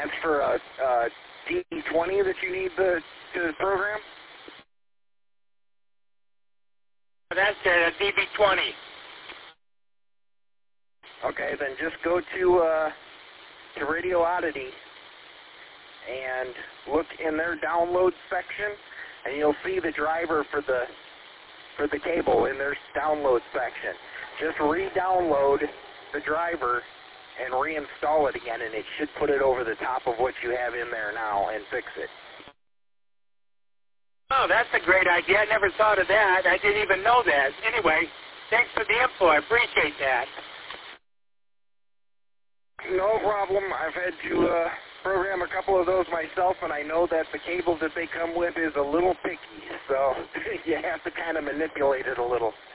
that's for a D20 that you need to program? That's a DB20. Okay, then just go to Radio Oddity and look in their download section, and you'll see the driver for the cable in their download section. Just re-download the driver and reinstall it again, and it should put it over the top of what you have in there now and fix it. Oh, that's a great idea. I never thought of that. I didn't even know that. Anyway, thanks for the info. I appreciate that. No problem. I've had to program a couple of those myself, and I know that the cable that they come with is a little picky, so you have to kind of manipulate it a little.